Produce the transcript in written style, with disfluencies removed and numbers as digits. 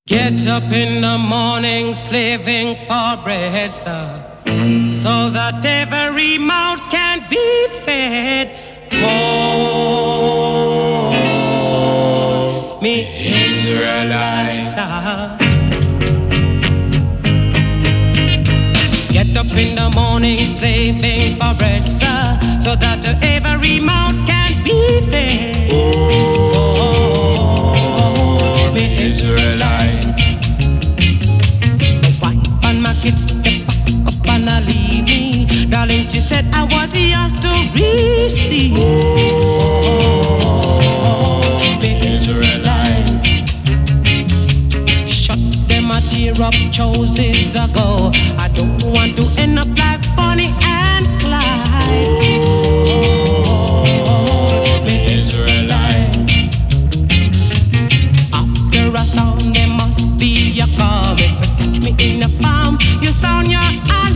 Get up in the morning, slaving for bread, sir, so that every mouth can be fed. Oh, me Israelites, get up in the morning, slaving for bread, sir, so that every mouth can be fed. Oh, me Israelites. My kids step up and leave me. Darling, she said I was yours to receive. Oh, the Israelite. Shut them a tear up choices ago. I don't want to end up like Bonnie and Clyde. Oh, the Israelite. After a storm, there must be a calm. If you catch me in a farm, you sound your eyes.